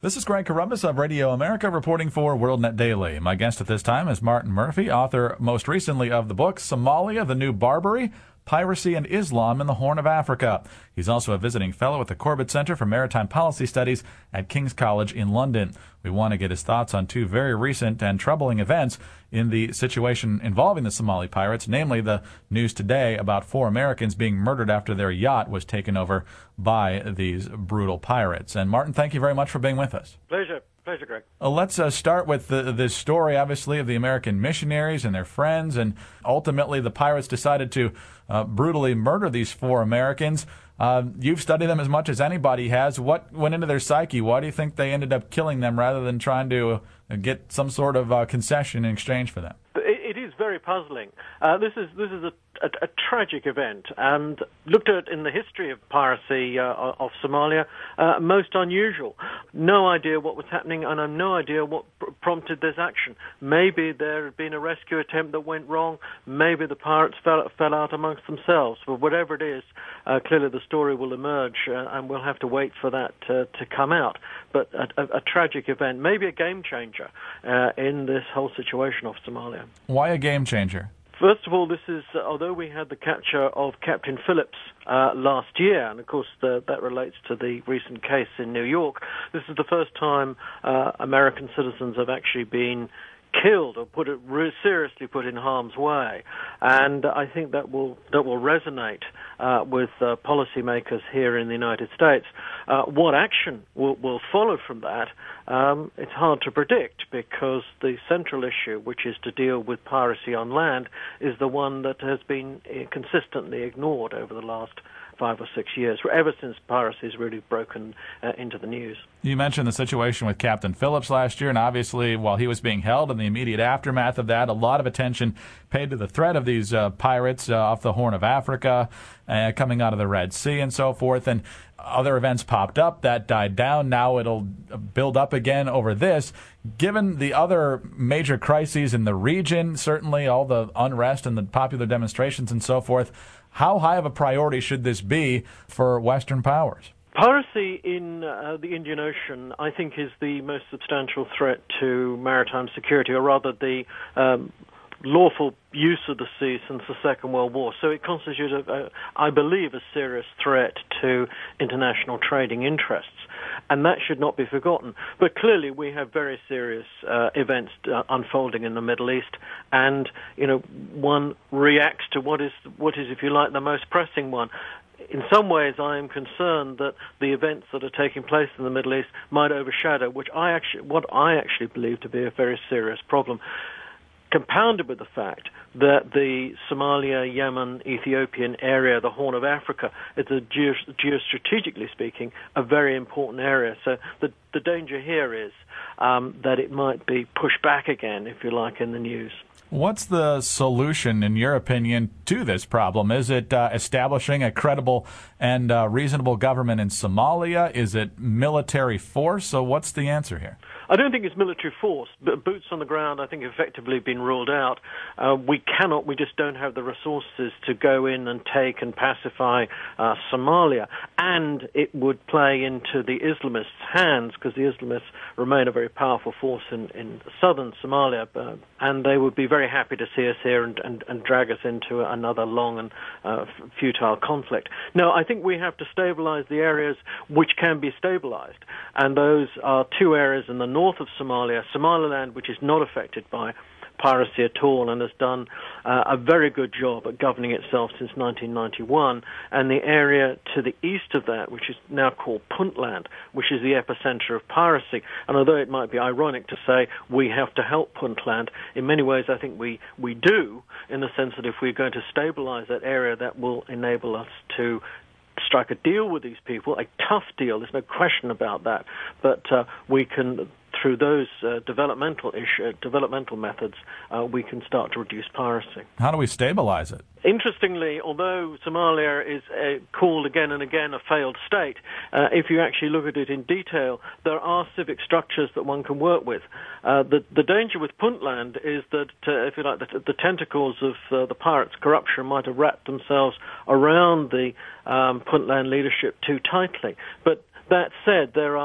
This is Greg Corombos of Radio America reporting for WorldNet Daily. My guest at this time is Martin Murphy, author most recently of the book Somalia, the New Barbary, Piracy and Islam in the Horn of Africa. He's also a visiting fellow at the Corbett Center for Maritime Policy Studies at King's College in London. We want to get his thoughts on two very recent and troubling events in the situation involving the Somali pirates, namely the news today about 4 Americans being murdered after their yacht was taken over by these brutal pirates. And Martin, thank you very much for being with us. Pleasure, Greg. Let's start with this story, obviously, of the American missionaries and their friends, and ultimately the pirates decided to brutally murder these 4 Americans. You've studied them as much as anybody has. What went into their psyche? Why do you think they ended up killing them rather than trying to get some sort of concession in exchange for them? It is very puzzling. This is a tragic event, and looked at in the history of piracy of Somalia, most unusual. No idea what was happening, and I have no idea what prompted this action. Maybe there had been a rescue attempt that went wrong. Maybe the pirates fell out amongst themselves. But whatever it is, clearly the story will emerge, and we'll have to wait for that to come out. But a tragic event, maybe a game changer in this whole situation of Somalia. Why a game changer? First of all, this is, although we had the capture of Captain Phillips last year, and of course that relates to the recent case in New York, this is the first time American citizens have actually been killed or seriously put in harm's way, and I think that will resonate with policymakers here in the United States. What action will follow from that? It's hard to predict, because the central issue, which is to deal with piracy on land, is the one that has been consistently ignored over the last 5 or 6 years, ever since piracy has really broken into the news. You mentioned the situation with Captain Phillips last year, and obviously while he was being held, in the immediate aftermath of that, a lot of attention paid to the threat of these pirates off the Horn of Africa, coming out of the Red Sea and so forth, and other events popped up. That died down. Now it'll build up again over this. Given the other major crises in the region, certainly all the unrest and the popular demonstrations and so forth, how high of a priority should this be for Western powers? Piracy in the Indian Ocean, I think, is the most substantial threat to maritime security, or rather the lawful use of the sea since the Second World War. So it constitutes, I believe, a serious threat to international trading interests. And that should not be forgotten. But clearly we have very serious events unfolding in the Middle East, and one reacts to what is, if you like, the most pressing one. In some ways, I am concerned that the events that are taking place in the Middle East might overshadow what I actually believe to be a very serious problem, compounded with the fact that the Somalia, Yemen, Ethiopian area, the Horn of Africa, is geostrategically speaking, a very important area. So the danger here is that it might be pushed back again, if you like, in the news. What's the solution, in your opinion, to this problem? Is it establishing a credible and reasonable government in Somalia? Is it military force? So what's the answer here? I don't think it's military force, but boots on the ground, I think, effectively been ruled out. We just don't have the resources to go in and take and pacify Somalia. And it would play into the Islamists' hands, because the Islamists remain a very powerful force in southern Somalia, and they would be very happy to see us here and drag us into another long and futile conflict. No, I think we have to stabilize the areas which can be stabilized, and those are 2 areas in the north of Somalia, Somaliland, which is not affected by piracy at all and has done a very good job at governing itself since 1991, and the area to the east of that, which is now called Puntland, which is the epicenter of piracy. And although it might be ironic to say we have to help Puntland, in many ways I think we do, in the sense that if we're going to stabilize that area, that will enable us to strike a deal with these people, a tough deal, there's no question about that, but we can, through those developmental methods, we can start to reduce piracy. How do we stabilize it? Interestingly, although Somalia is called again and again a failed state, if you actually look at it in detail, there are civic structures that one can work with. The danger with Puntland is that, if you like, the tentacles of the pirates' corruption might have wrapped themselves around the Puntland leadership too tightly. But that said, there are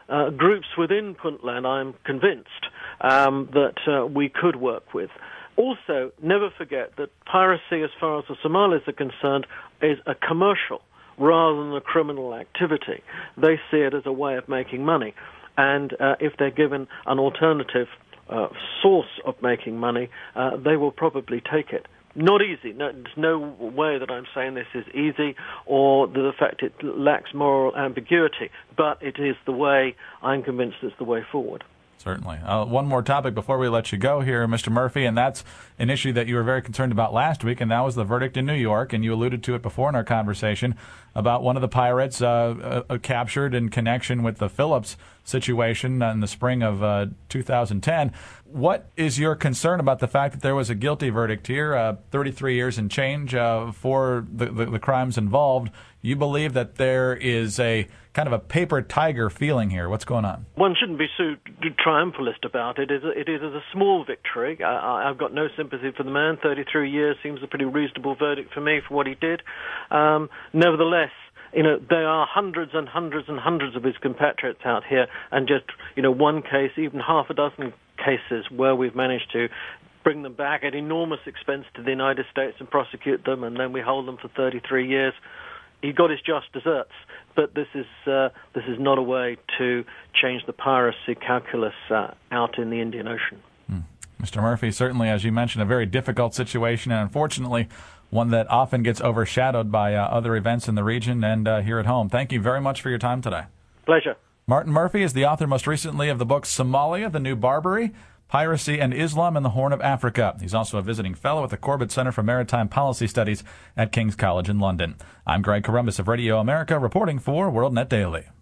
groups within Puntland, I'm convinced, that we could work with. Also, never forget that piracy, as far as the Somalis are concerned, is a commercial rather than a criminal activity. They see it as a way of making money. And if they're given an alternative source of making money, they will probably take it. Not easy. No, there's no way that I'm saying this is easy or that the fact it lacks moral ambiguity, but it is the way, I'm convinced it's the way forward. Certainly. One more topic before we let you go here, Mr. Murphy, and that's an issue that you were very concerned about last week, and that was the verdict in New York, and you alluded to it before in our conversation about one of the pirates captured in connection with the Phillips situation in the spring of 2010. What is your concern about the fact that there was a guilty verdict here, 33 years and change for the crimes involved? You believe that there is a kind of a paper tiger feeling here. What's going on? One shouldn't be so triumphalist about it. It is a small victory. I've got no sympathy for the man. 33 years seems a pretty reasonable verdict for me for what he did. Nevertheless, there are hundreds and hundreds and hundreds of his compatriots out here, and just, one case, even half a dozen cases where we've managed to bring them back at enormous expense to the United States and prosecute them, and then we hold them for 33 years. He got his just deserts, but this is not a way to change the piracy calculus out in the Indian Ocean. Mr. Murphy, certainly, as you mentioned, a very difficult situation, and unfortunately, one that often gets overshadowed by other events in the region and here at home. Thank you very much for your time today. Pleasure. Martin Murphy is the author most recently of the book Somalia, The New Barbary, Piracy and Islam in the Horn of Africa. He's also a visiting fellow at the Corbett Center for Maritime Policy Studies at King's College in London. I'm Greg Corombos of Radio America, reporting for WorldNet Daily.